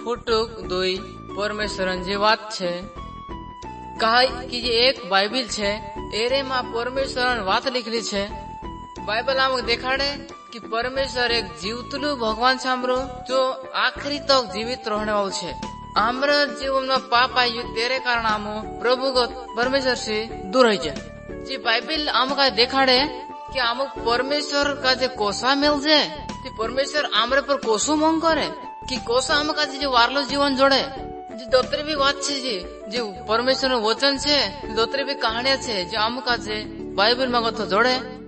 फुटुक दुई परमेश्वरन जे વાત છે કહે કે જે એક બાઇબલ છે એરે માં પરમેશ્વરન વાત લીખેલી છે। બાઇબલ આમાં દેખાડે कि परमेश्वर एक जीवतलू भगवान છે हमरो जो आखिरी तक जीवित रहने वाला છે। हमरा जीवन में पाप आयु तेरे कारण हम प्रभु को परमेश्वर से दूर हो जाए। जी बाइबल आमका देखाड़े कि आम परमेश्वर का जो कोसा मिल जाए कि परमेश्वर आमरे पर कोसो मांग करे कि कोसा आमका जो वारलो जीवन जोड़े। जी दोतरे भी बात छे जी जो परमेश्वर वचन छे दोतरे भी कहानियां छे जो आमका बाइबल में जोड़े।